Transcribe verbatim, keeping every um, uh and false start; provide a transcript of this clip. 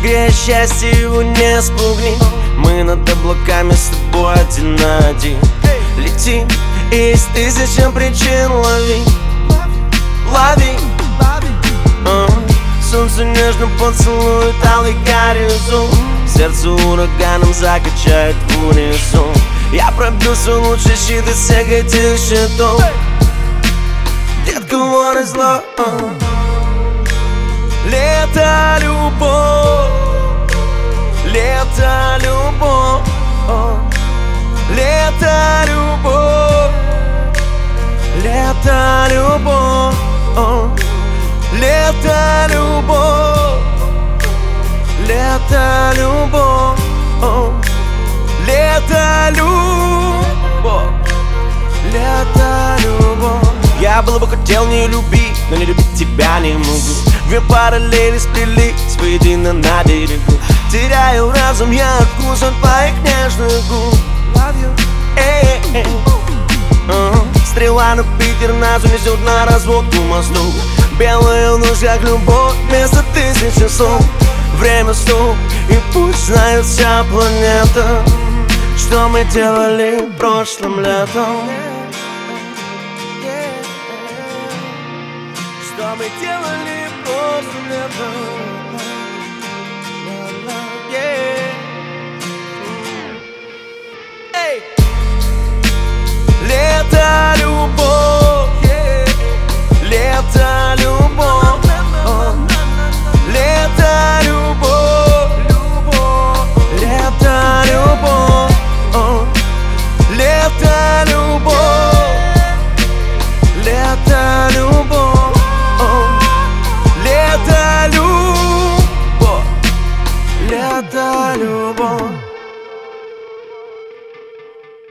Грея счастье его не спугни. Мы над облаками с тобой один на один. Лети, и есть тысяча причин. Лови, лови, uh. Солнце нежно поцелует алый горизонт. Сердце ураганом закачает в унисон. Я пробил свой лучший щит из всех этих щитов. Детка, what is love? Лето, любовь. Лето, любовь. Лето, любовь. Лето, любовь. Лето, любовь. Лето, любовь. Лето, любовь. Лето, любовь. Я было бы хотел не любить, но не любить тебя не могу. Две параллели сплелись воедино на берегу. Теряю разум я от вкуса твоих нежных губ. Love you. Эй, эй. Uh-huh. Стрела на Питер нас унесет на разводку мосту. Белая ночь, как любовь, вместо тысячи слов. Время стоп, и пусть знает вся планета, что мы делали прошлым летом. Что мы делали прошлым летом.